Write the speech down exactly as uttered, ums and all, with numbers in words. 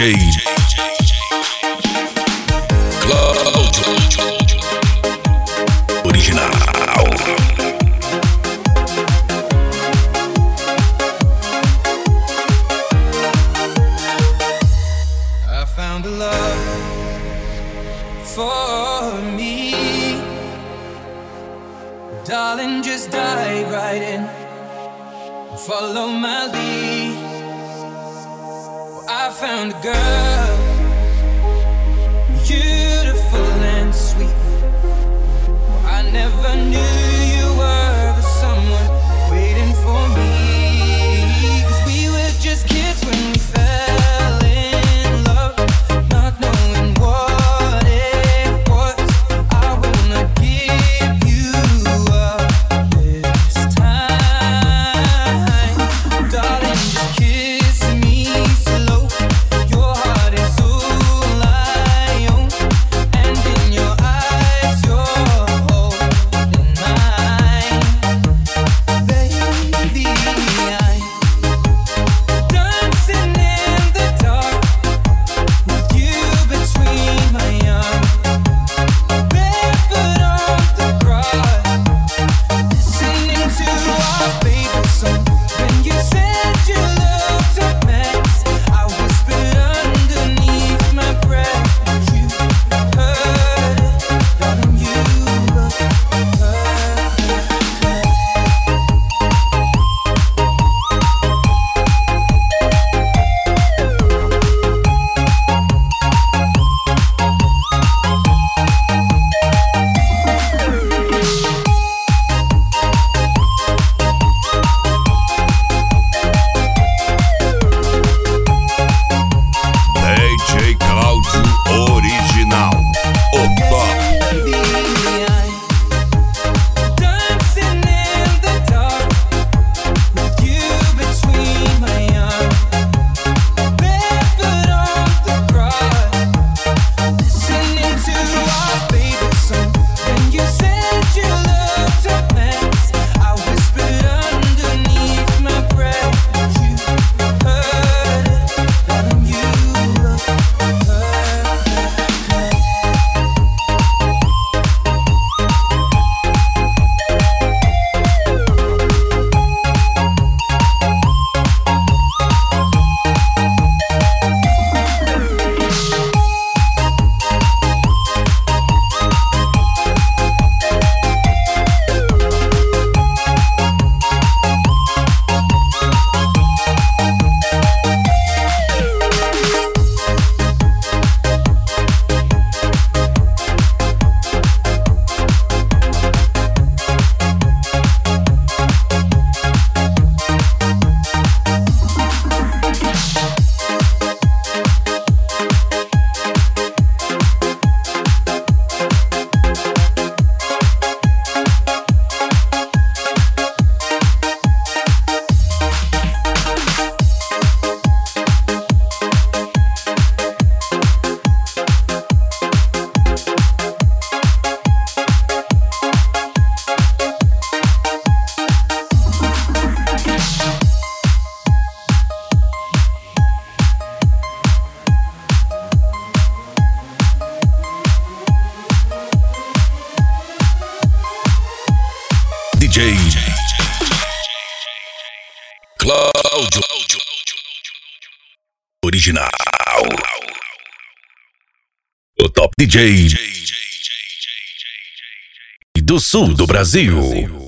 J Cláudio Original. I found a love for me, darling, just dive right in, follow my lead. I found a girl, beautiful and sweet. I never knew you were the someone waiting for me, 'cause we were just kids when we fell in love, not knowing what it was. I wanna give you up this time, darling, just kiss me slow. Your heart is all I own, and in your eyes you're holding mine. Baby, I'm dancing in the dark with you between my arms, barefoot on the grass, listening to our favorite song. When you said you looked a mess, I whispered underneath my breath. You heard it, darling, you look perfect. D J Cláudio Original. O top. Baby, I'm dancing in the dark with you between my arms, barefoot on the grass, listening to our favorite song. When you said you looked a mess, I whispered underneath my breath. You heard it, darling, you look perfect. D J Cláudio Original. O top D J do sul do Brasil.